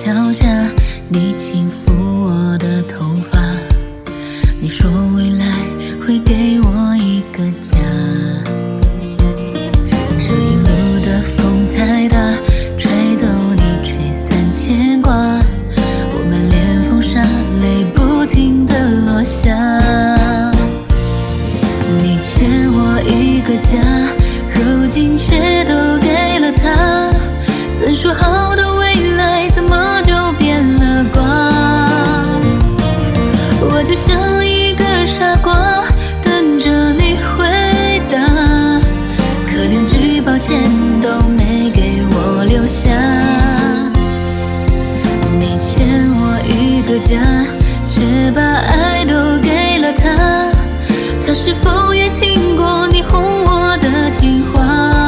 桥下，你轻抚我的头发，你说未来会给我一个家。这一路的风太大，吹走你吹散牵挂，我们连风沙泪不停地落下。你欠我一个家，如今却都给了他，曾说好的未来怎么就变了卦？我就像一个傻瓜，等着你回答，可连句抱歉都没给我留下。你欠我一个家，却把爱都给了他，他是否也听过你哄我的情话？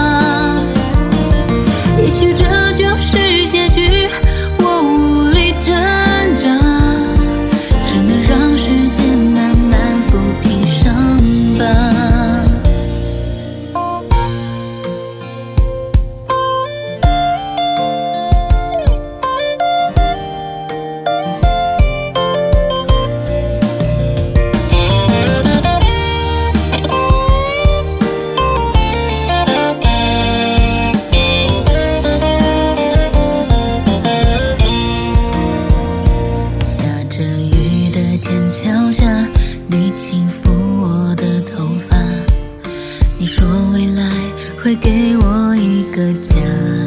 也许这就是结局，我无力挣扎，只能让时间慢慢抚平伤疤。桥下，你轻抚我的头发，你说未来会给我一个家。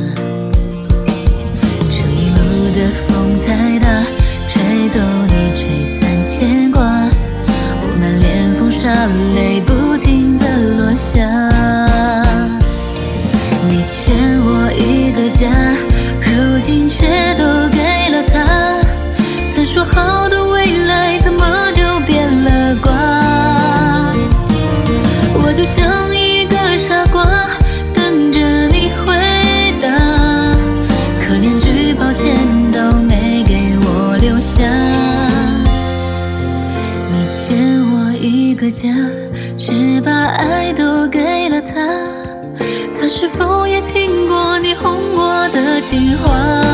这一路的风太大，吹走你吹散牵挂，我们连风沙泪不停地落下。你欠我一个家，如今却都给了他，曾说好的未来怎么就变了卦？我就像一个傻瓜，等着你回答，可连句抱歉都没给我留下。你欠我一个家，却把爱都给了他，他是否也听过你哄我的情话？